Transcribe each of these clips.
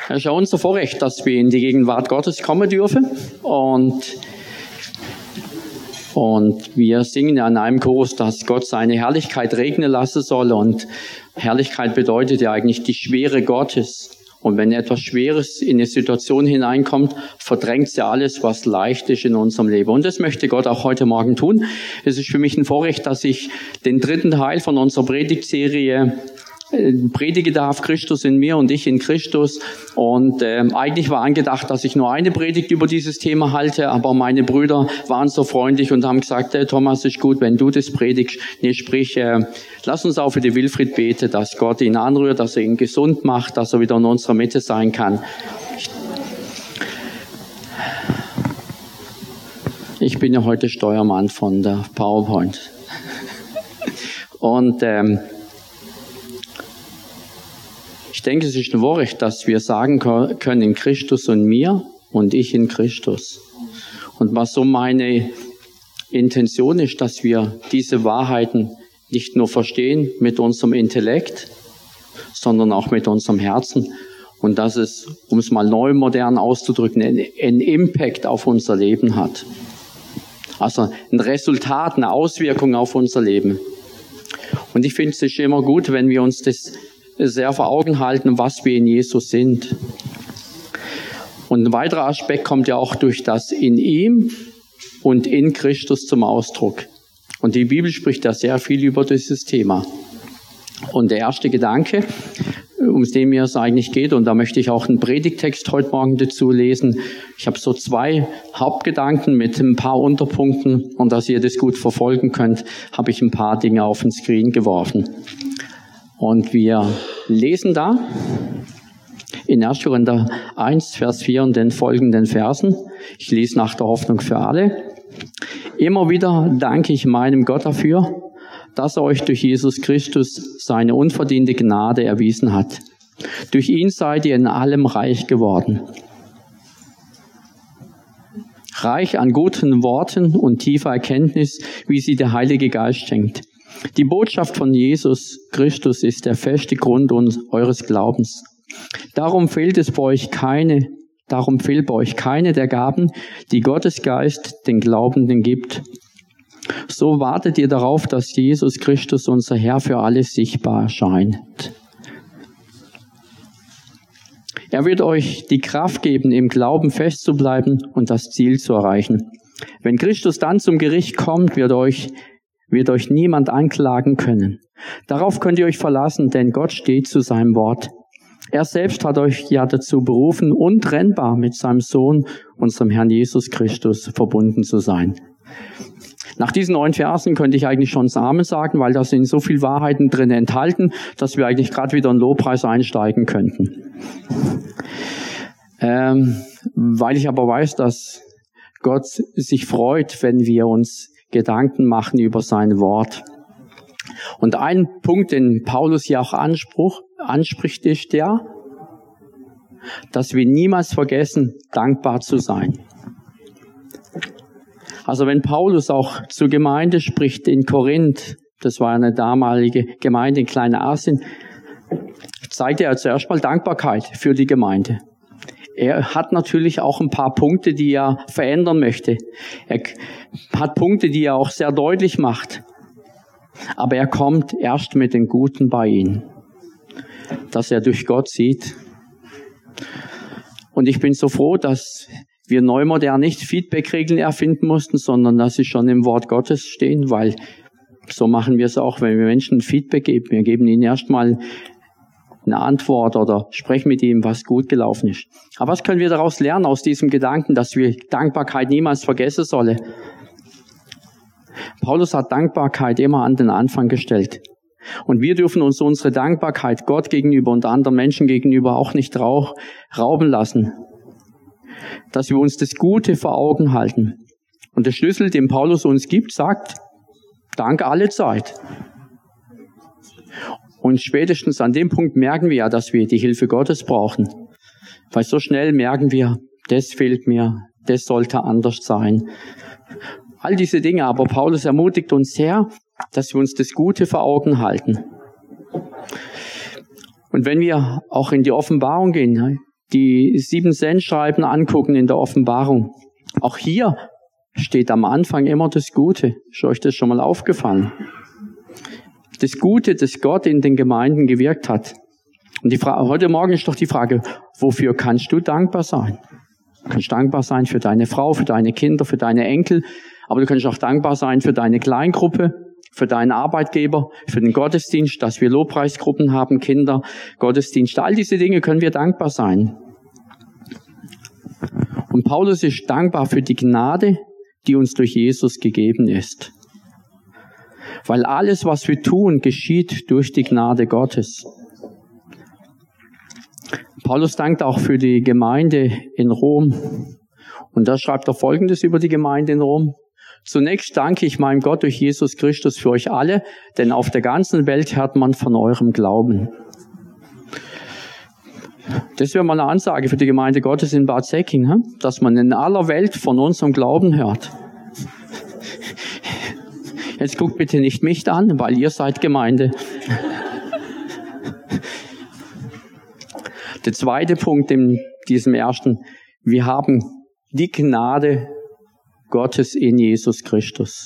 Es ist ja unser Vorrecht, dass wir in die Gegenwart Gottes kommen dürfen. Und wir singen ja in einem Chorus, dass Gott seine Herrlichkeit regnen lassen soll. Und Herrlichkeit bedeutet ja eigentlich die Schwere Gottes. Und wenn etwas Schweres in eine Situation hineinkommt, verdrängt es ja alles, was leicht ist in unserem Leben. Und das möchte Gott auch heute Morgen tun. Es ist für mich ein Vorrecht, dass ich den dritten Teil von unserer Predigtserie predige darf, Christus in mir und ich in Christus. Und eigentlich war angedacht, dass ich nur eine Predigt über dieses Thema halte, aber meine Brüder waren so freundlich und haben gesagt, Thomas, ist gut, wenn du das predigst. Nee, sprich, lass uns auch für die Wilfried beten, dass Gott ihn anrührt, dass er ihn gesund macht, dass er wieder in unserer Mitte sein kann. Ich bin ja heute Steuermann von der PowerPoint. Und ich denke, es ist ein Vorrecht, dass wir sagen können, in Christus und mir und ich in Christus. Und was so meine Intention ist, dass wir diese Wahrheiten nicht nur verstehen mit unserem Intellekt, sondern auch mit unserem Herzen. Und dass es, um es mal neu modern auszudrücken, einen Impact auf unser Leben hat. Also ein Resultat, eine Auswirkung auf unser Leben. Und ich finde, es ist immer gut, wenn wir uns das sehr vor Augen halten, was wir in Jesus sind. Und ein weiterer Aspekt kommt ja auch durch das in ihm und in Christus zum Ausdruck. Und die Bibel spricht da sehr viel über dieses Thema. Und der erste Gedanke, um den mir es eigentlich geht, und da möchte ich auch einen Predigttext heute Morgen dazu lesen. Ich habe so 2 Hauptgedanken mit ein paar Unterpunkten, und dass ihr das gut verfolgen könnt, habe ich ein paar Dinge auf den Screen geworfen. Und wir lesen da in 1. Korinther 1, Vers 4 und den folgenden Versen. Ich lese nach der Hoffnung für alle. Immer wieder danke ich meinem Gott dafür, dass er euch durch Jesus Christus seine unverdiente Gnade erwiesen hat. Durch ihn seid ihr in allem reich geworden. Reich an guten Worten und tiefer Erkenntnis, wie sie der Heilige Geist schenkt. Die Botschaft von Jesus Christus ist der feste Grund eures Glaubens. Darum fehlt bei euch keine der Gaben, die Gottes Geist den Glaubenden gibt. So wartet ihr darauf, dass Jesus Christus, unser Herr, für alle sichtbar erscheint. Er wird euch die Kraft geben, im Glauben festzubleiben und das Ziel zu erreichen. Wenn Christus dann zum Gericht kommt, wird euch niemand anklagen können. Darauf könnt ihr euch verlassen, denn Gott steht zu seinem Wort. Er selbst hat euch ja dazu berufen, untrennbar mit seinem Sohn, unserem Herrn Jesus Christus, verbunden zu sein. Nach diesen 9 Versen könnte ich eigentlich schon Amen sagen, weil da sind so viele Wahrheiten drin enthalten, dass wir eigentlich gerade wieder in Lobpreis einsteigen könnten. Weil ich aber weiß, dass Gott sich freut, wenn wir uns Gedanken machen über sein Wort. Und ein Punkt, den Paulus hier auch anspricht, ist der, dass wir niemals vergessen, dankbar zu sein. Also wenn Paulus auch zur Gemeinde spricht in Korinth, das war eine damalige Gemeinde in Kleinasien, zeigt er zuerst mal Dankbarkeit für die Gemeinde. Er hat natürlich auch ein paar Punkte, die er verändern möchte. Er hat Punkte, die er auch sehr deutlich macht. Aber er kommt erst mit den Guten bei ihnen, dass er durch Gott sieht. Und ich bin so froh, dass wir neumodern nicht Feedback-Regeln erfinden mussten, sondern dass sie schon im Wort Gottes stehen, weil so machen wir es auch, wenn wir Menschen Feedback geben. Wir geben ihnen erstmal eine Antwort oder sprechen mit ihm, was gut gelaufen ist. Aber was können wir daraus lernen, aus diesem Gedanken, dass wir Dankbarkeit niemals vergessen sollen? Paulus hat Dankbarkeit immer an den Anfang gestellt. Und wir dürfen uns unsere Dankbarkeit Gott gegenüber und anderen Menschen gegenüber auch nicht rauben lassen. Dass wir uns das Gute vor Augen halten. Und der Schlüssel, den Paulus uns gibt, sagt, Dank alle Zeit. Und spätestens an dem Punkt merken wir ja, dass wir die Hilfe Gottes brauchen. Weil so schnell merken wir, das fehlt mir, das sollte anders sein. All diese Dinge, aber Paulus ermutigt uns sehr, dass wir uns das Gute vor Augen halten. Und wenn wir auch in die Offenbarung gehen, die 7 Sendschreiben angucken in der Offenbarung, auch hier steht am Anfang immer das Gute. Ist euch das schon mal aufgefallen? Das Gute, das Gott in den Gemeinden gewirkt hat. Und heute Morgen ist doch die Frage, wofür kannst du dankbar sein? Du kannst dankbar sein für deine Frau, für deine Kinder, für deine Enkel, aber du kannst auch dankbar sein für deine Kleingruppe, für deinen Arbeitgeber, für den Gottesdienst, dass wir Lobpreisgruppen haben, Kinder, Gottesdienst. All diese Dinge können wir dankbar sein. Und Paulus ist dankbar für die Gnade, die uns durch Jesus gegeben ist. Weil alles, was wir tun, geschieht durch die Gnade Gottes. Paulus dankt auch für die Gemeinde in Rom. Und da schreibt er Folgendes über die Gemeinde in Rom. Zunächst danke ich meinem Gott durch Jesus Christus für euch alle, denn auf der ganzen Welt hört man von eurem Glauben. Das wäre mal eine Ansage für die Gemeinde Gottes in Bad Säcking, dass man in aller Welt von unserem Glauben hört. Jetzt guckt bitte nicht mich an, weil ihr seid Gemeinde. Der zweite Punkt in diesem ersten, wir haben die Gnade Gottes in Jesus Christus.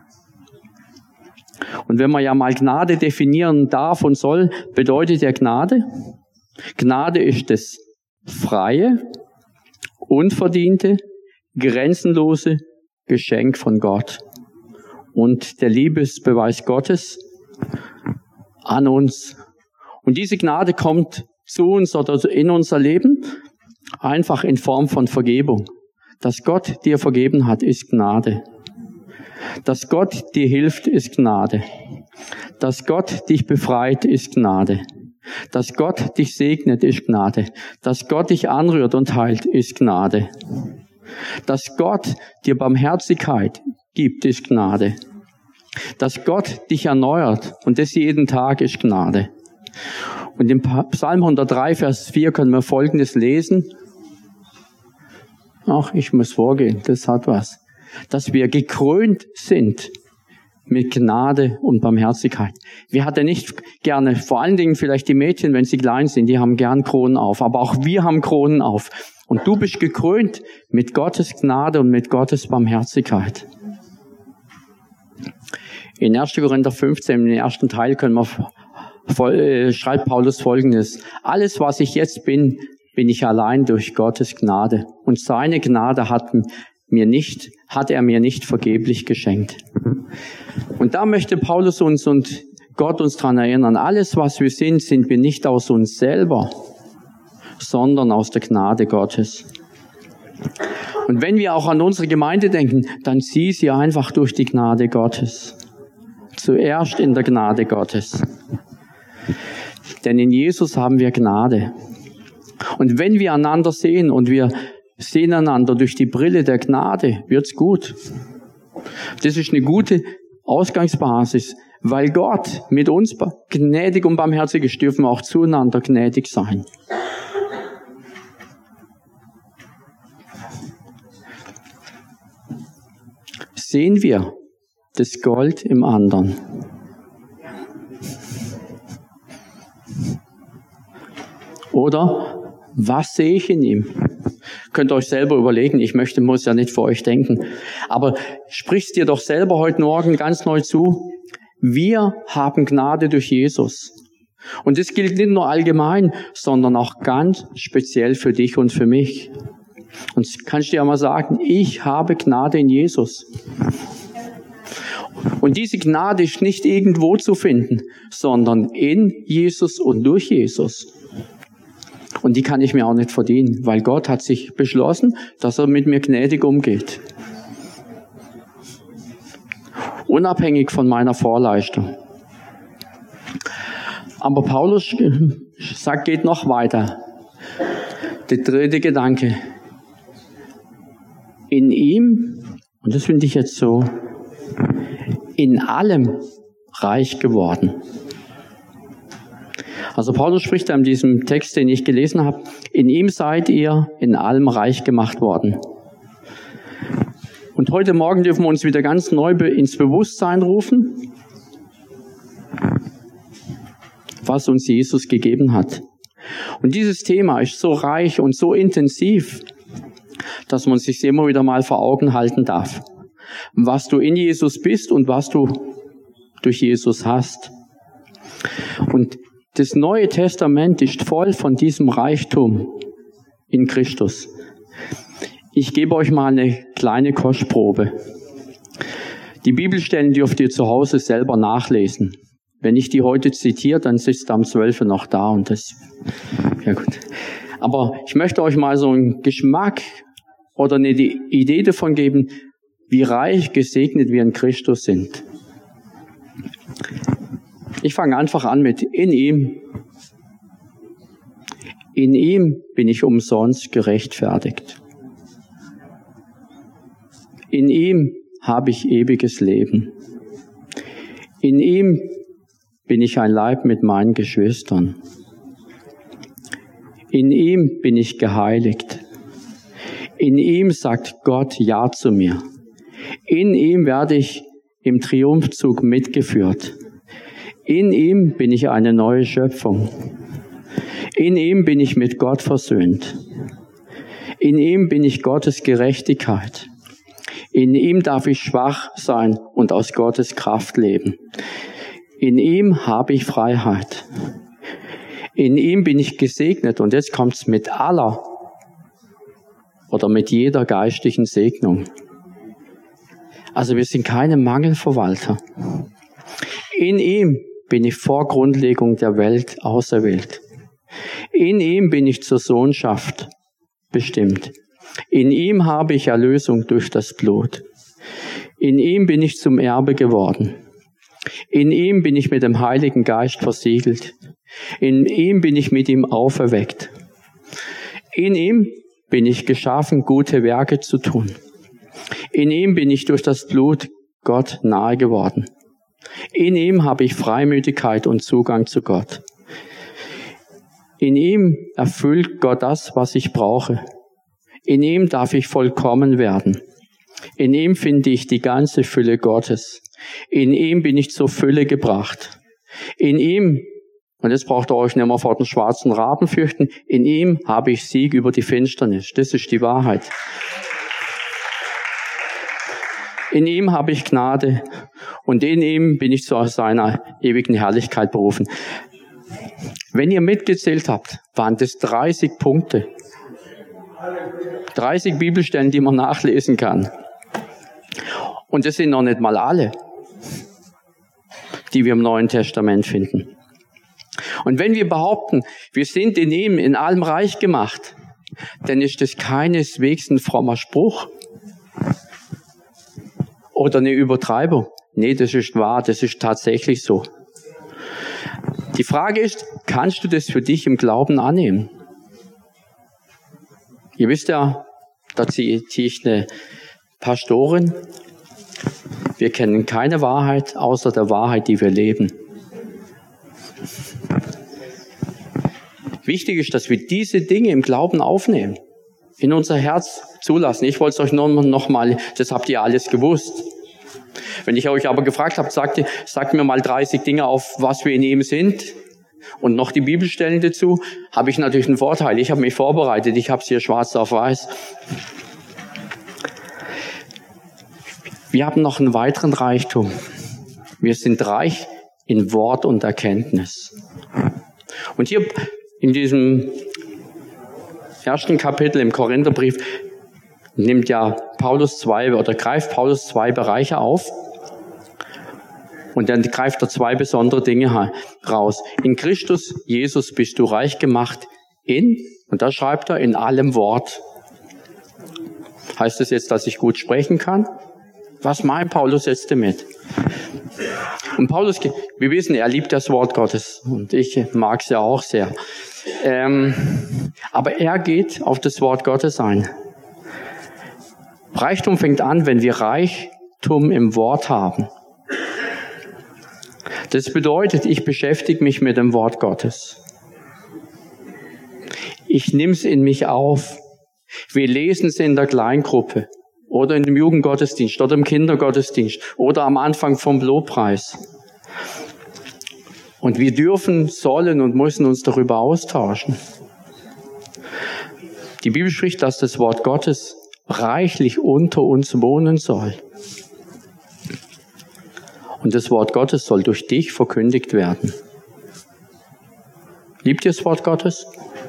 Und wenn man ja mal Gnade definieren darf und soll, bedeutet ja Gnade. Gnade ist das freie, unverdiente, grenzenlose Geschenk von Gott. Und der Liebesbeweis Gottes an uns. Und diese Gnade kommt zu uns oder in unser Leben einfach in Form von Vergebung. Dass Gott dir vergeben hat, ist Gnade. Dass Gott dir hilft, ist Gnade. Dass Gott dich befreit, ist Gnade. Dass Gott dich segnet, ist Gnade. Dass Gott dich anrührt und heilt, ist Gnade. Dass Gott dir Barmherzigkeit gibt, ist Gnade. Dass Gott dich erneuert und das jeden Tag ist Gnade. Und im Psalm 103, Vers 4 können wir Folgendes lesen. Ach, ich muss vorgehen, das hat was. Dass wir gekrönt sind mit Gnade und Barmherzigkeit. Wir hatten nicht gerne, vor allen Dingen vielleicht die Mädchen, wenn sie klein sind, die haben gern Kronen auf. Aber auch wir haben Kronen auf. Und du bist gekrönt mit Gottes Gnade und mit Gottes Barmherzigkeit. In 1. Korinther 15, im ersten Teil, schreibt Paulus Folgendes. Alles, was ich jetzt bin ich allein durch Gottes Gnade. Und seine Gnade hat er mir nicht vergeblich geschenkt. Und da möchte Paulus uns und Gott uns daran erinnern, alles, was wir sind wir nicht aus uns selber, sondern aus der Gnade Gottes. Und wenn wir auch an unsere Gemeinde denken, dann sieh sie einfach durch die Gnade Gottes. Zuerst in der Gnade Gottes. Denn in Jesus haben wir Gnade. Und wenn wir einander sehen und wir sehen einander durch die Brille der Gnade, wird's gut. Das ist eine gute Ausgangsbasis, weil Gott mit uns gnädig und barmherzig ist, dürfen wir auch zueinander gnädig sein. Sehen wir das Gold im anderen? Oder was sehe ich in ihm? Könnt ihr euch selber überlegen, muss ja nicht für euch denken. Aber sprich's dir doch selber heute Morgen ganz neu zu. Wir haben Gnade durch Jesus. Und das gilt nicht nur allgemein, sondern auch ganz speziell für dich und für mich. Und kannst du dir mal sagen, ich habe Gnade in Jesus. Und diese Gnade ist nicht irgendwo zu finden, sondern in Jesus und durch Jesus. Und die kann ich mir auch nicht verdienen, weil Gott hat sich beschlossen, dass er mit mir gnädig umgeht. Unabhängig von meiner Vorleistung. Aber Paulus geht noch weiter. Der dritte Gedanke. In ihm, und das finde ich jetzt so, in allem reich geworden. Also Paulus spricht da in diesem Text, den ich gelesen habe, in ihm seid ihr in allem reich gemacht worden. Und heute Morgen dürfen wir uns wieder ganz neu ins Bewusstsein rufen, was uns Jesus gegeben hat. Und dieses Thema ist so reich und so intensiv, dass man sich immer wieder mal vor Augen halten darf. Was du in Jesus bist und was du durch Jesus hast. Und das Neue Testament ist voll von diesem Reichtum in Christus. Ich gebe euch mal eine kleine Kostprobe. Die Bibelstellen dürft ihr zu Hause selber nachlesen. Wenn ich die heute zitiere, dann ist es am 12. noch da und das, ja gut. Aber ich möchte euch mal so einen Geschmack oder eine Idee davon geben, wie reich gesegnet wir in Christus sind. Ich fange einfach an mit in ihm. In ihm bin ich umsonst gerechtfertigt. In ihm habe ich ewiges Leben. In ihm bin ich ein Leib mit meinen Geschwistern. In ihm bin ich geheiligt. In ihm sagt Gott Ja zu mir. In ihm werde ich im Triumphzug mitgeführt. In ihm bin ich eine neue Schöpfung. In ihm bin ich mit Gott versöhnt. In ihm bin ich Gottes Gerechtigkeit. In ihm darf ich schwach sein und aus Gottes Kraft leben. In ihm habe ich Freiheit. In ihm bin ich gesegnet und jetzt kommt's mit aller oder mit jeder geistlichen Segnung. Also wir sind keine Mangelverwalter. In ihm bin ich vor Grundlegung der Welt auserwählt. In ihm bin ich zur Sohnschaft bestimmt. In ihm habe ich Erlösung durch das Blut. In ihm bin ich zum Erbe geworden. In ihm bin ich mit dem Heiligen Geist versiegelt. In ihm bin ich mit ihm auferweckt. In ihm bin ich geschaffen, gute Werke zu tun. In ihm bin ich durch das Blut Gott nahe geworden. In ihm habe ich Freimütigkeit und Zugang zu Gott. In ihm erfüllt Gott das, was ich brauche. In ihm darf ich vollkommen werden. In ihm finde ich die ganze Fülle Gottes. In ihm bin ich zur Fülle gebracht. In ihm, und jetzt braucht ihr euch nicht mehr vor den schwarzen Raben fürchten, in ihm habe ich Sieg über die Finsternis. Das ist die Wahrheit. In ihm habe ich Gnade und in ihm bin ich zu seiner ewigen Herrlichkeit berufen. Wenn ihr mitgezählt habt, waren das 30 Punkte. 30 Bibelstellen, die man nachlesen kann. Und das sind noch nicht mal alle, die wir im Neuen Testament finden. Und wenn wir behaupten, wir sind in ihm in allem reich gemacht, dann ist das keineswegs ein frommer Spruch oder eine Übertreibung. Nee, das ist wahr, das ist tatsächlich so. Die Frage ist, kannst du das für dich im Glauben annehmen? Ihr wisst ja, da ziehe ich eine Pastorin. Wir kennen keine Wahrheit außer der Wahrheit, die wir leben. Wichtig ist, dass wir diese Dinge im Glauben aufnehmen, in unser Herz zulassen. Ich wollte es euch nur noch mal, das habt ihr alles gewusst. Wenn ich euch aber gefragt habe, sagt mir mal 30 Dinge auf, was wir in ihm sind und noch die Bibelstellen dazu, habe ich natürlich einen Vorteil. Ich habe mich vorbereitet, ich habe es hier schwarz auf weiß. Wir haben noch einen weiteren Reichtum. Wir sind reich in Wort und Erkenntnis. Und hier in diesem ersten Kapitel im Korintherbrief nimmt ja greift Paulus zwei Bereiche auf. Und dann greift er zwei besondere Dinge raus. In Christus Jesus bist du reich gemacht und da schreibt er, in allem Wort. Heißt das jetzt, dass ich gut sprechen kann? Was meint Paulus jetzt damit? Und Paulus, wir wissen, er liebt das Wort Gottes. Und ich mag es ja auch sehr. Aber er geht auf das Wort Gottes ein. Reichtum fängt an, wenn wir Reichtum im Wort haben. Das bedeutet, ich beschäftige mich mit dem Wort Gottes. Ich nehme es in mich auf. Wir lesen es in der Kleingruppe oder in dem Jugendgottesdienst oder im Kindergottesdienst oder am Anfang vom Lobpreis. Und wir dürfen, sollen und müssen uns darüber austauschen. Die Bibel spricht, dass das Wort Gottes reichlich unter uns wohnen soll. Und das Wort Gottes soll durch dich verkündigt werden. Liebt ihr das Wort Gottes?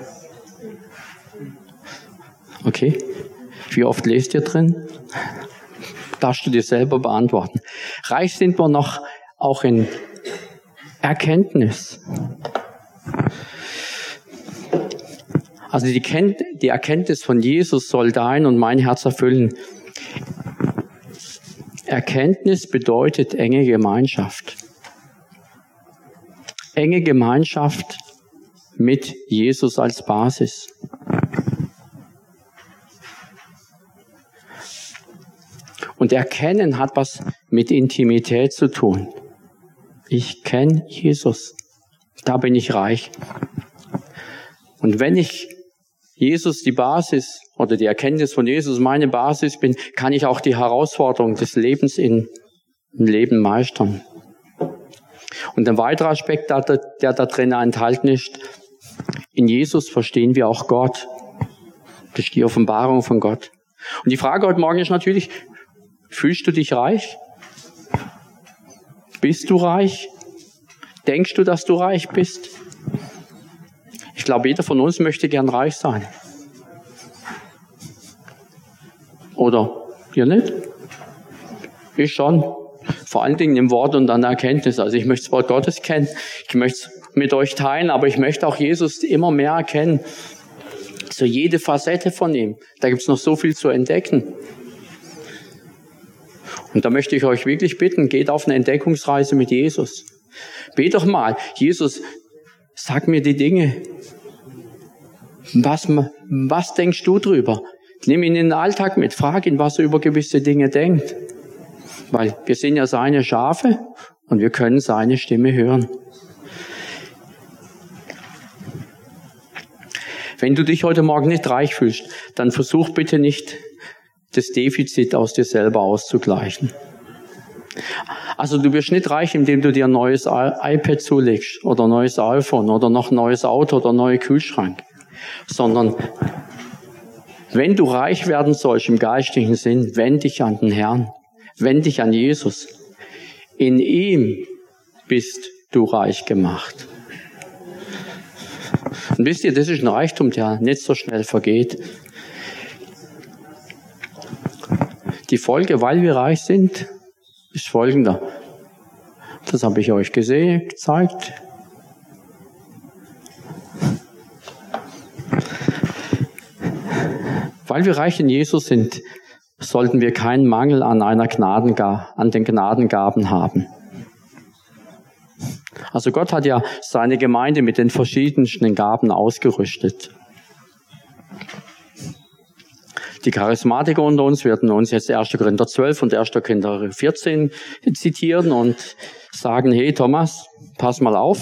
Okay. Wie oft lest ihr drin? Darfst du dir selber beantworten. Reich sind wir noch auch in Erkenntnis. Also die Erkenntnis von Jesus soll dein und mein Herz erfüllen. Erkenntnis bedeutet enge Gemeinschaft. Enge Gemeinschaft mit Jesus als Basis. Und Erkennen hat was mit Intimität zu tun. Ich kenne Jesus. Da bin ich reich. Und wenn ich Jesus die Basis oder die Erkenntnis von Jesus meine Basis bin, kann ich auch die Herausforderung des Lebens im Leben meistern. Und ein weiterer Aspekt, der da drin enthalten ist, in Jesus verstehen wir auch Gott. Das ist die Offenbarung von Gott. Und die Frage heute Morgen ist natürlich, fühlst du dich reich? Bist du reich? Denkst du, dass du reich bist? Ich glaube, jeder von uns möchte gern reich sein. Oder ihr nicht? Ich schon. Vor allen Dingen im Wort und an der Erkenntnis. Also ich möchte das Wort Gottes kennen. Ich möchte es mit euch teilen, aber ich möchte auch Jesus immer mehr erkennen. So jede Facette von ihm. Da gibt es noch so viel zu entdecken. Und da möchte ich euch wirklich bitten, geht auf eine Entdeckungsreise mit Jesus. Bet doch mal, Jesus, sag mir die Dinge. Was denkst du drüber? Nimm ihn in den Alltag mit, frag ihn, was er über gewisse Dinge denkt. Weil wir sind ja seine Schafe und wir können seine Stimme hören. Wenn du dich heute Morgen nicht reich fühlst, dann versuch bitte nicht, das Defizit aus dir selber auszugleichen. Also du wirst nicht reich, indem du dir ein neues iPad zulegst oder ein neues iPhone oder noch ein neues Auto oder einen neuen Kühlschrank. Sondern wenn du reich werden sollst im geistlichen Sinn, wend dich an den Herrn, wend dich an Jesus. In ihm bist du reich gemacht. Und wisst ihr, das ist ein Reichtum, der nicht so schnell vergeht. Die Folge, weil wir reich sind, ist folgender. Das habe ich euch gezeigt. Weil wir reich in Jesus sind, sollten wir keinen Mangel an den Gnadengaben haben. Also Gott hat ja seine Gemeinde mit den verschiedensten Gaben ausgerüstet. Die Charismatiker unter uns werden uns jetzt 1. Korinther 12 und 1. Korinther 14 zitieren und sagen, hey Thomas, pass mal auf.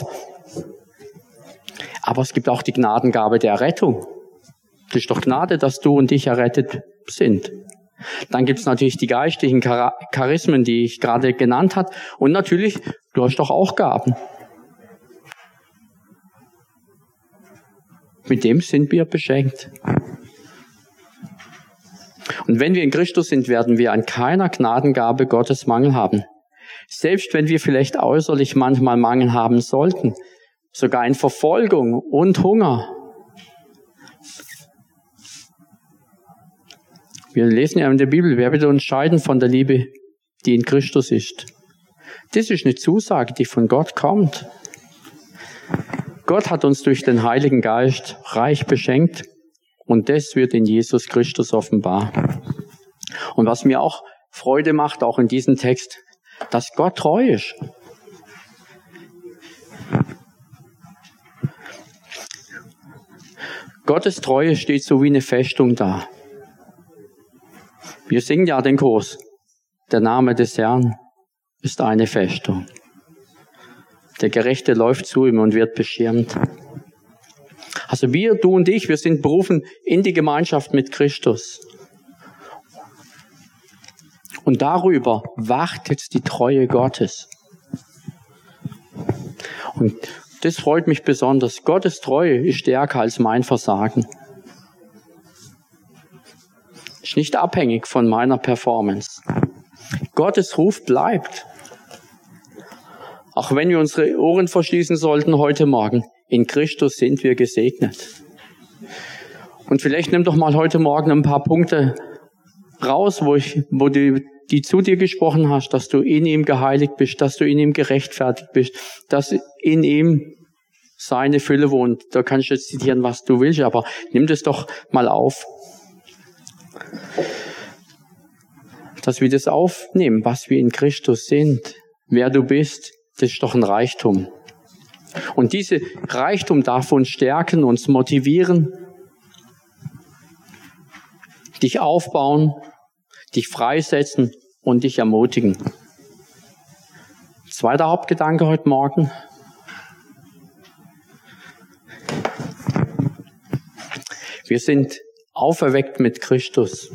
Aber es gibt auch die Gnadengabe der Rettung. Das ist doch Gnade, dass du und ich errettet sind. Dann gibt es natürlich die geistlichen Charismen, die ich gerade genannt habe. Und natürlich, du hast doch auch Gaben. Mit dem sind wir beschenkt. Und wenn wir in Christus sind, werden wir an keiner Gnadengabe Gottes Mangel haben. Selbst wenn wir vielleicht äußerlich manchmal Mangel haben sollten, sogar in Verfolgung und Hunger. Wir lesen ja in der Bibel, wer wird uns scheiden von der Liebe, die in Christus ist? Das ist eine Zusage, die von Gott kommt. Gott hat uns durch den Heiligen Geist reich beschenkt und das wird in Jesus Christus offenbar. Und was mir auch Freude macht, auch in diesem Text, dass Gott treu ist. Gottes Treue steht so wie eine Festung da. Wir singen ja den Chor. Der Name des Herrn ist eine Festung. Der Gerechte läuft zu ihm und wird beschirmt. Also wir, du und ich, wir sind berufen in die Gemeinschaft mit Christus. Und darüber wacht jetzt die Treue Gottes. Und das freut mich besonders. Gottes Treue ist stärker als mein Versagen. Ist nicht abhängig von meiner Performance. Gottes Ruf bleibt. Auch wenn wir unsere Ohren verschließen sollten heute Morgen, in Christus sind wir gesegnet. Und vielleicht nimm doch mal heute Morgen ein paar Punkte raus, wo du die zu dir gesprochen hast, dass du in ihm geheiligt bist, dass du in ihm gerechtfertigt bist, dass in ihm seine Fülle wohnt. Da kannst du jetzt zitieren, was du willst, aber nimm das doch mal auf. Dass wir das aufnehmen, was wir in Christus sind, wer du bist, das ist doch ein Reichtum. Und diese Reichtum darf uns stärken, uns motivieren, dich aufbauen, dich freisetzen und dich ermutigen. Zweiter Hauptgedanke heute Morgen. Wir sind auferweckt mit Christus.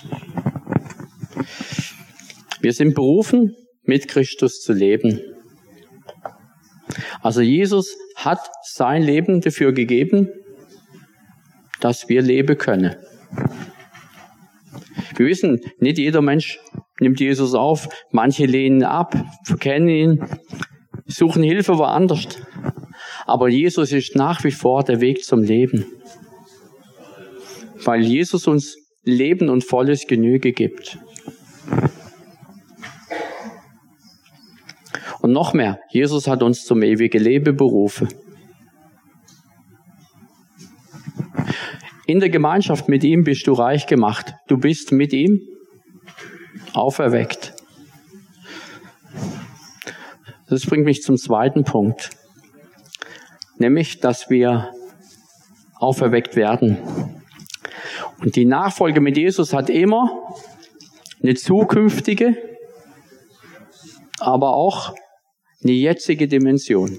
Wir sind berufen, mit Christus zu leben. Also Jesus hat sein Leben dafür gegeben, dass wir leben können. Wir wissen, nicht jeder Mensch nimmt Jesus auf. Manche lehnen ab, verkennen ihn, suchen Hilfe woanders. Aber Jesus ist nach wie vor der Weg zum Leben. Weil Jesus uns Leben und volles Genüge gibt. Und noch mehr, Jesus hat uns zum ewigen Leben berufen. In der Gemeinschaft mit ihm bist du reich gemacht. Du bist mit ihm auferweckt. Das bringt mich zum zweiten Punkt. Nämlich, dass wir auferweckt werden. Und die Nachfolge mit Jesus hat immer eine zukünftige, aber auch eine jetzige Dimension.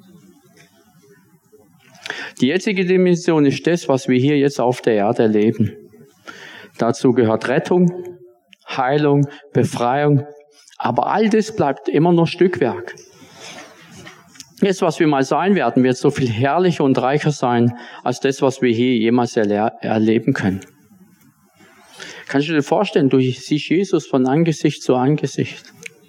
Die jetzige Dimension ist das, was wir hier jetzt auf der Erde erleben. Dazu gehört Rettung, Heilung, Befreiung, aber all das bleibt immer noch Stückwerk. Das, was wir mal sein werden, wird so viel herrlicher und reicher sein, als das, was wir hier jemals erleben können. Kannst du dir vorstellen, du siehst Jesus von Angesicht zu Angesicht.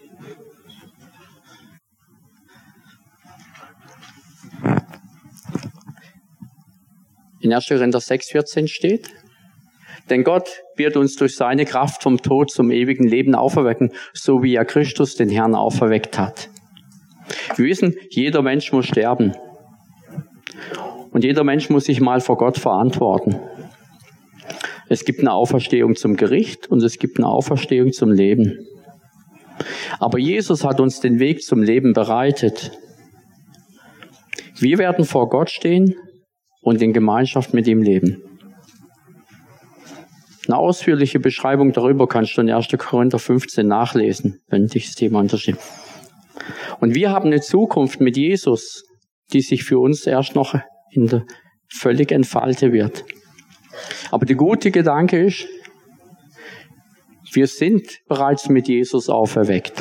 In 1. Korinther 6,14 steht, denn Gott wird uns durch seine Kraft vom Tod zum ewigen Leben auferwecken, so wie er Christus den Herrn auferweckt hat. Wir wissen, jeder Mensch muss sterben. Und jeder Mensch muss sich mal vor Gott verantworten. Es gibt eine Auferstehung zum Gericht und es gibt eine Auferstehung zum Leben. Aber Jesus hat uns den Weg zum Leben bereitet. Wir werden vor Gott stehen und in Gemeinschaft mit ihm leben. Eine ausführliche Beschreibung darüber kannst du in 1. Korinther 15 nachlesen, wenn dich das Thema interessiert. Und wir haben eine Zukunft mit Jesus, die sich für uns erst noch völlig entfalten wird. Aber der gute Gedanke ist, wir sind bereits mit Jesus auferweckt.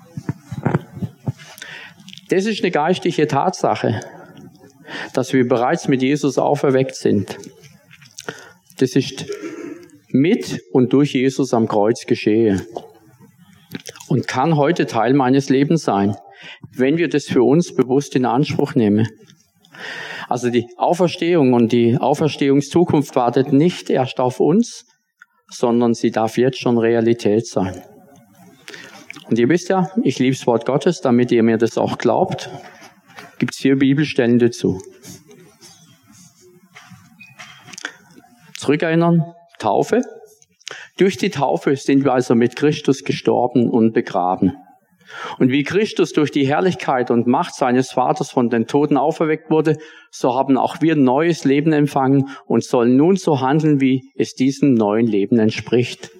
Das ist eine geistliche Tatsache, dass wir bereits mit Jesus auferweckt sind. Das ist mit und durch Jesus am Kreuz geschehen und kann heute Teil meines Lebens sein, wenn wir das für uns bewusst in Anspruch nehmen. Also die Auferstehung und die Auferstehungszukunft wartet nicht erst auf uns, sondern sie darf jetzt schon Realität sein. Und ihr wisst ja, ich liebe das Wort Gottes, damit ihr mir das auch glaubt. Gibt es 4 Bibelstellen dazu. Zurückerinnern, Taufe. Durch die Taufe sind wir also mit Christus gestorben und begraben. Und wie Christus durch die Herrlichkeit und Macht seines Vaters von den Toten auferweckt wurde, so haben auch wir neues Leben empfangen und sollen nun so handeln, wie es diesem neuen Leben entspricht.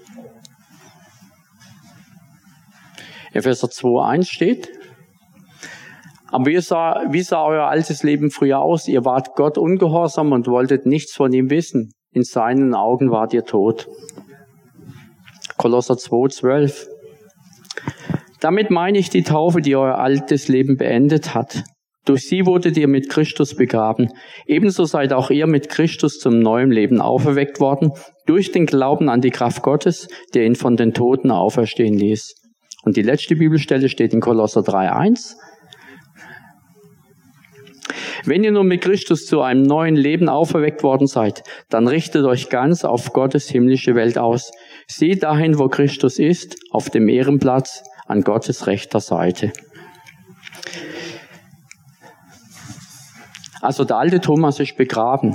Epheser 2,1 steht, aber wie sah euer altes Leben früher aus? Ihr wart Gott ungehorsam und wolltet nichts von ihm wissen. In seinen Augen wart ihr tot. Kolosser 2,12. Damit meine ich die Taufe, die euer altes Leben beendet hat. Durch sie wurdet ihr mit Christus begraben. Ebenso seid auch ihr mit Christus zum neuen Leben auferweckt worden, durch den Glauben an die Kraft Gottes, der ihn von den Toten auferstehen ließ. Und die letzte Bibelstelle steht in Kolosser 3,1. Wenn ihr nun mit Christus zu einem neuen Leben auferweckt worden seid, dann richtet euch ganz auf Gottes himmlische Welt aus. Seht dahin, wo Christus ist, auf dem Ehrenplatz an Gottes rechter Seite. Also der alte Thomas ist begraben.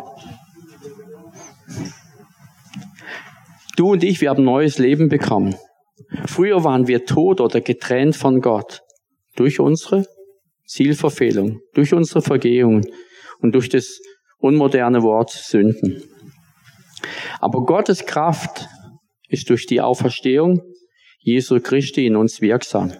Du und ich, wir haben neues Leben bekommen. Früher waren wir tot oder getrennt von Gott durch unsere Zielverfehlung, durch unsere Vergehungen und durch das unmoderne Wort Sünden. Aber Gottes Kraft ist durch die Auferstehung Jesu Christi in uns wirksam.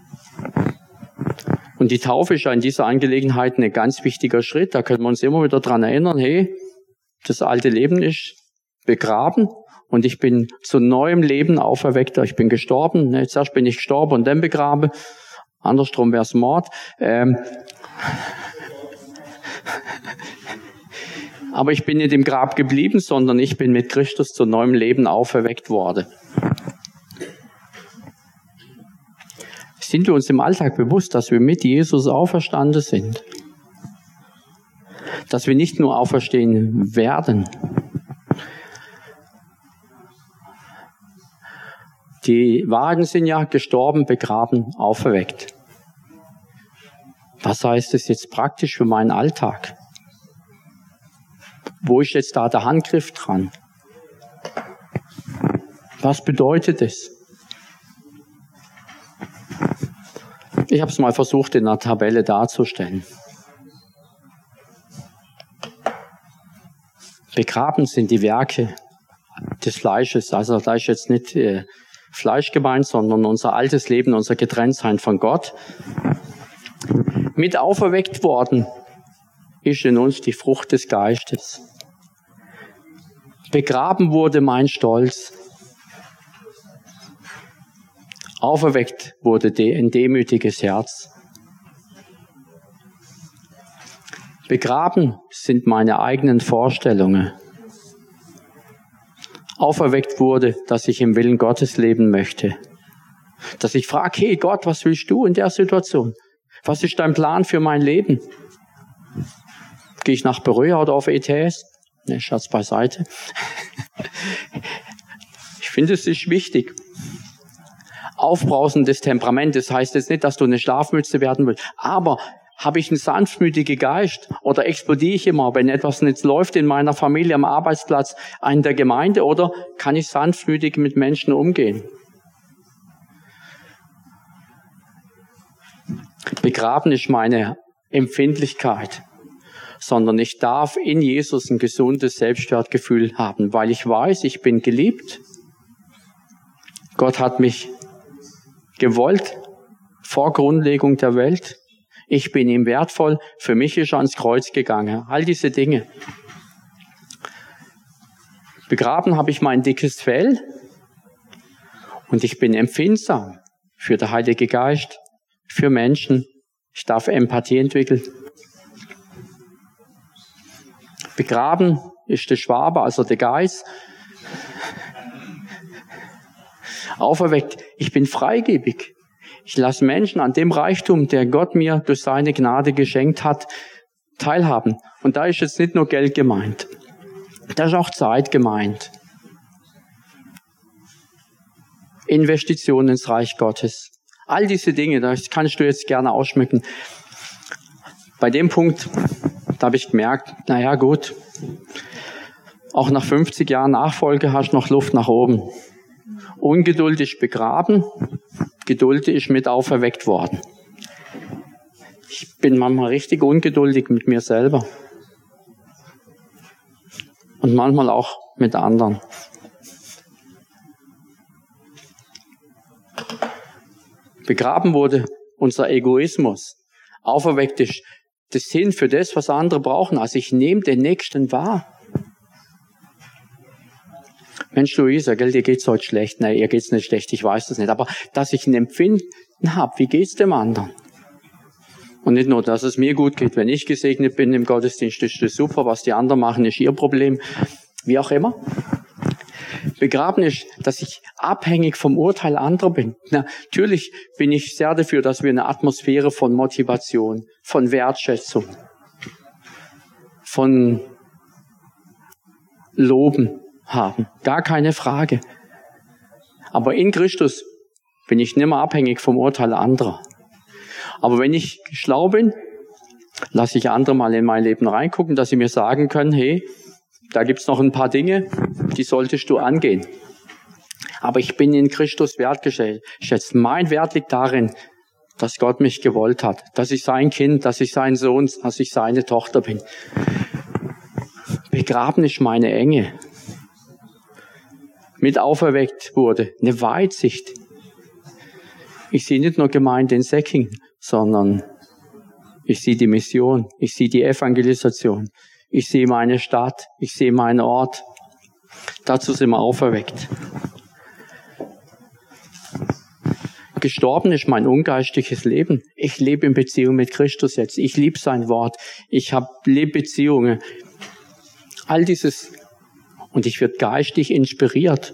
Und die Taufe ist ja in dieser Angelegenheit ein ganz wichtiger Schritt. Da können wir uns immer wieder dran erinnern, hey, das alte Leben ist begraben und ich bin zu neuem Leben auferweckt. Ich bin gestorben, jetzt erst bin ich gestorben und dann begraben. Andersrum wäre es Mord. Aber ich bin nicht im Grab geblieben, sondern ich bin mit Christus zu neuem Leben auferweckt worden. Sind wir uns im Alltag bewusst, dass wir mit Jesus auferstanden sind? Dass wir nicht nur auferstehen werden. Die Wagen sind ja gestorben, begraben, auferweckt. Was heißt das jetzt praktisch für meinen Alltag? Wo ist jetzt da der Handgriff dran? Was bedeutet es? Ich habe es mal versucht, in einer Tabelle darzustellen. Begraben sind die Werke des Fleisches. Also da ist jetzt nicht Fleisch gemeint, sondern unser altes Leben, unser Getrenntsein von Gott. Mit auferweckt worden ist in uns die Frucht des Geistes. Begraben wurde mein Stolz. Auferweckt wurde ein demütiges Herz. Begraben sind meine eigenen Vorstellungen. Auferweckt wurde, dass ich im Willen Gottes leben möchte. Dass ich frage, hey Gott, was willst du in der Situation? Was ist dein Plan für mein Leben? Gehe ich nach Beröa oder auf ETS? Ne, Schatz beiseite. Ich finde, es ist wichtig. Aufbrausendes Temperament, das heißt jetzt nicht, dass du eine Schlafmütze werden willst, aber habe ich einen sanftmütigen Geist oder explodiere ich immer, wenn etwas nicht läuft in meiner Familie, am Arbeitsplatz, in der Gemeinde, oder kann ich sanftmütig mit Menschen umgehen? Begraben ist meine Empfindlichkeit, sondern ich darf in Jesus ein gesundes Selbstwertgefühl haben, weil ich weiß, ich bin geliebt. Gott hat mich gewollt vor Grundlegung der Welt. Ich bin ihm wertvoll. Für mich ist er ans Kreuz gegangen. All diese Dinge. Begraben habe ich mein dickes Fell und ich bin empfindsam für den Heiligen Geist, für Menschen. Ich darf Empathie entwickeln. Begraben ist der Schwabe, also der Geist. Auferweckt, ich bin freigebig. Ich lasse Menschen an dem Reichtum, der Gott mir durch seine Gnade geschenkt hat, teilhaben. Und da ist jetzt nicht nur Geld gemeint. Da ist auch Zeit gemeint. Investitionen ins Reich Gottes. All diese Dinge, das kannst du jetzt gerne ausschmücken. Bei dem Punkt, da habe ich gemerkt, naja gut, auch nach 50 Jahren Nachfolge hast du noch Luft nach oben. Ungeduld ist begraben, Geduld ist mit auferweckt worden. Ich bin manchmal richtig ungeduldig mit mir selber. Und manchmal auch mit anderen. Begraben wurde unser Egoismus. Auferweckt ist der Sinn für das, was andere brauchen. Also ich nehme den Nächsten wahr. Mensch, Luisa, gell, dir geht's heute schlecht. Nein, ihr geht's nicht schlecht, ich weiß das nicht. Aber dass ich ein Empfinden habe, wie geht's dem anderen? Und nicht nur, dass es mir gut geht. Wenn ich gesegnet bin im Gottesdienst, ist das super. Was die anderen machen, ist ihr Problem. Wie auch immer. Begraben ist, dass ich abhängig vom Urteil anderer bin. Natürlich bin ich sehr dafür, dass wir eine Atmosphäre von Motivation, von Wertschätzung, von Loben haben. Gar keine Frage. Aber in Christus bin ich nicht mehr abhängig vom Urteil anderer. Aber wenn ich schlau bin, lasse ich andere mal in mein Leben reingucken, dass sie mir sagen können, hey, da gibt's noch ein paar Dinge, die solltest du angehen. Aber ich bin in Christus wertgeschätzt. Mein Wert liegt darin, dass Gott mich gewollt hat, dass ich sein Kind, dass ich sein Sohn, dass ich seine Tochter bin. Begraben ist meine Enge. Mit auferweckt wurde eine Weitsicht. Ich sehe nicht nur Gemeinde in Säckingen, sondern ich sehe die Mission, ich sehe die Evangelisation, ich sehe meine Stadt, ich sehe meinen Ort. Dazu sind wir auferweckt. Gestorben ist mein ungeistliches Leben. Ich lebe in Beziehung mit Christus jetzt. Ich liebe sein Wort. Ich lebe Beziehungen. All dieses. Und ich werde geistig inspiriert.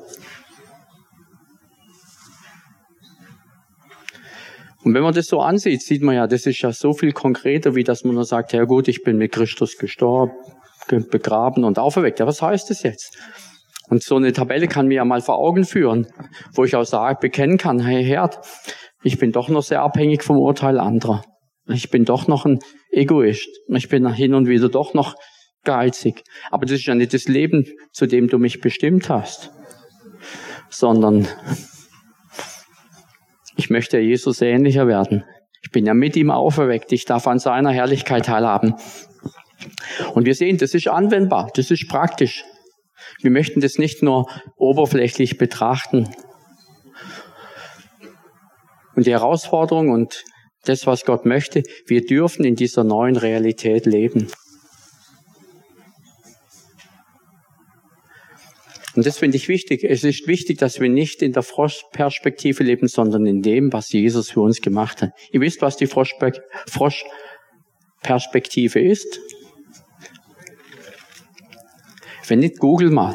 Und wenn man das so ansieht, sieht man ja, das ist ja so viel konkreter, wie dass man nur sagt, ja gut, ich bin mit Christus gestorben, begraben und auferweckt. Ja, was heißt das jetzt? Und so eine Tabelle kann mir ja mal vor Augen führen, wo ich auch bekennen kann, hey Herr, ich bin doch noch sehr abhängig vom Urteil anderer. Ich bin doch noch ein Egoist. Ich bin hin und wieder doch noch geizig. Aber das ist ja nicht das Leben, zu dem du mich bestimmt hast, sondern ich möchte Jesus ähnlicher werden. Ich bin ja mit ihm auferweckt. Ich darf an seiner Herrlichkeit teilhaben. Und wir sehen, das ist anwendbar. Das ist praktisch. Wir möchten das nicht nur oberflächlich betrachten. Und die Herausforderung und das, was Gott möchte, wir dürfen in dieser neuen Realität leben. Und das finde ich wichtig. Es ist wichtig, dass wir nicht in der Froschperspektive leben, sondern in dem, was Jesus für uns gemacht hat. Ihr wisst, was die Froschperspektive ist? Wenn nicht, google mal.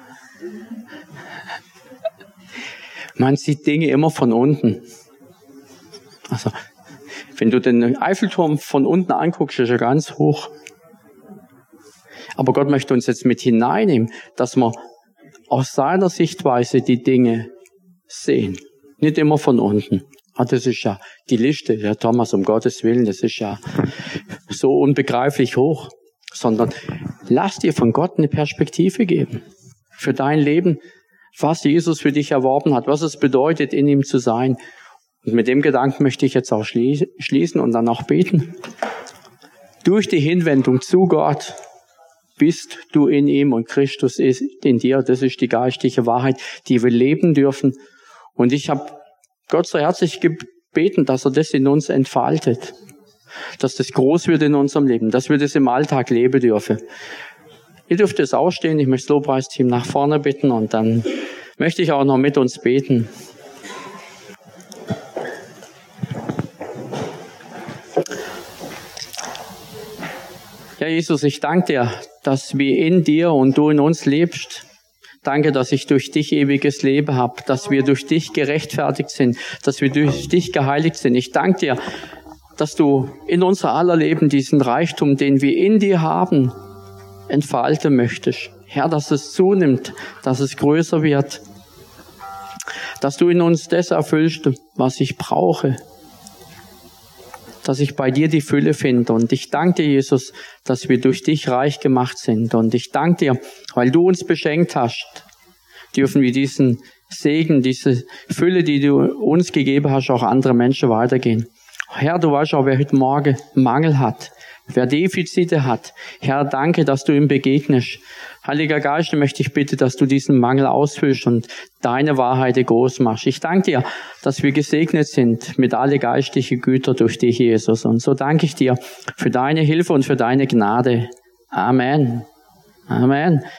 Man sieht Dinge immer von unten. Also, wenn du den Eiffelturm von unten anguckst, ist er ganz hoch. Aber Gott möchte uns jetzt mit hineinnehmen, dass wir aus seiner Sichtweise die Dinge sehen. Nicht immer von unten. Das ist ja die Liste, ja Thomas, um Gottes Willen, das ist ja so unbegreiflich hoch. Sondern lass dir von Gott eine Perspektive geben. Für dein Leben, was Jesus für dich erworben hat, was es bedeutet, in ihm zu sein. Und mit dem Gedanken möchte ich jetzt auch schließen und dann auch beten. Durch die Hinwendung zu Gott bist du in ihm und Christus ist in dir. Das ist die geistliche Wahrheit, die wir leben dürfen. Und ich habe Gott so herzlich gebeten, dass er das in uns entfaltet. Dass das groß wird in unserem Leben, dass wir das im Alltag leben dürfen. Ihr dürft jetzt ausstehen, ich möchte das Lobpreisteam nach vorne bitten und dann möchte ich auch noch mit uns beten. Ja, Jesus, ich danke dir, dass wir in dir und du in uns lebst. Danke, dass ich durch dich ewiges Leben habe, dass wir durch dich gerechtfertigt sind, dass wir durch dich geheiligt sind. Ich danke dir, dass du in unser aller Leben diesen Reichtum, den wir in dir haben, entfalten möchtest. Herr, dass es zunimmt, dass es größer wird, dass du in uns das erfüllst, was ich brauche, dass ich bei dir die Fülle finde. Und ich danke dir, Jesus, dass wir durch dich reich gemacht sind. Und ich danke dir, weil du uns beschenkt hast, dürfen wir diesen Segen, diese Fülle, die du uns gegeben hast, auch andere Menschen weitergehen. Herr, du weißt auch, wer heute Morgen Mangel hat, wer Defizite hat. Herr, danke, dass du ihm begegnest. Heiliger Geist, ich möchte dich bitten, dass du diesen Mangel ausfüllst und deine Wahrheit groß machst. Ich danke dir, dass wir gesegnet sind mit alle geistlichen Güter durch dich, Jesus. Und so danke ich dir für deine Hilfe und für deine Gnade. Amen. Amen.